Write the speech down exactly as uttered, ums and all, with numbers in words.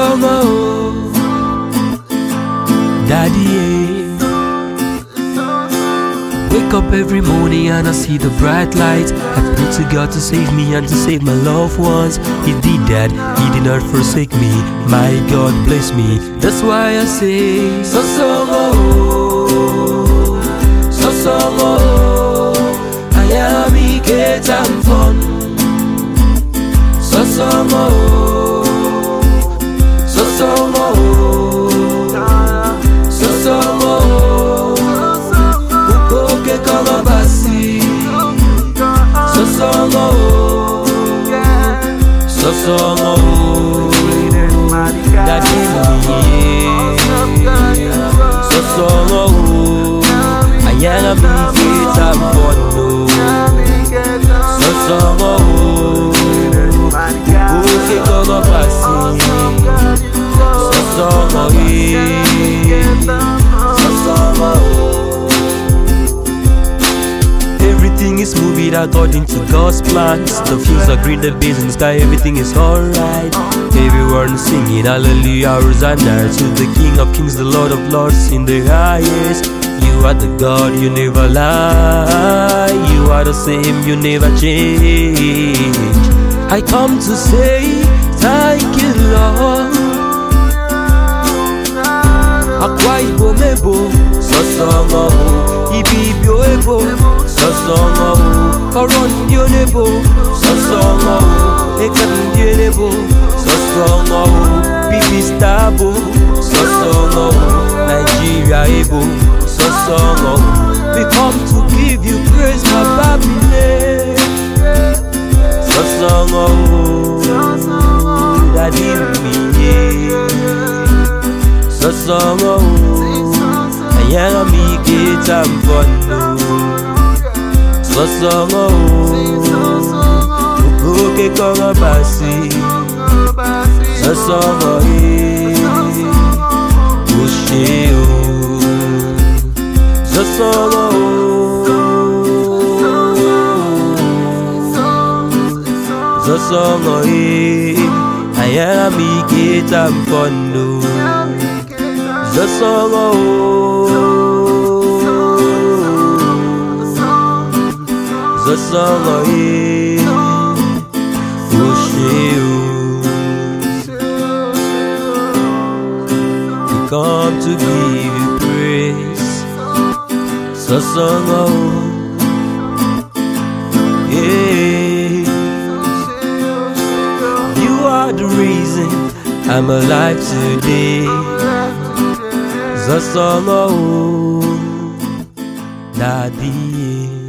song, oh, Daddy. Wake up every morning and I see the bright lights. I pray to God to save me and to save my loved ones. He did that, He did not forsake me. My God bless me. That's why I say, so song, oh, so song, oh, I am a get and fun. So song, oh, so song, oh, so song, oh, ukoke kama basi. So song, oh, so song, oh, Daddy me. So song, oh, I am a get and fun. So song, oh, ukoke kama basi. So song, oh, everything is moving according to God's plans. The fields are green, the birds in the sky, everything is alright. Everyone singing hallelujah, Hosanna to the King of Kings, the Lord of Lords in the highest. You are the God, you never lie. You are the same, you never change. I come to say thank you, Lord. Akwa Ibo mebo, so song, oh, Ibibio ebo, so song, oh, Koron dio nebo, so song, oh, Ekan dio nebo, so song, oh, Bibi Stabo, so song, oh, Nigeria ebo, so song, oh, we come to give you praise, my Babylon. So song, oh, Daddy me, so song, oh, I am a get and fun. So song, oh, ukoke kama basi. So song, oh, ushe, oh, so song, oh, so song, oh, I am a get and fun. So song, oh, so song, oh, we come to give you praise. So song, oh, yeah. You are the reason I'm alive today. So song, oh, Daddy.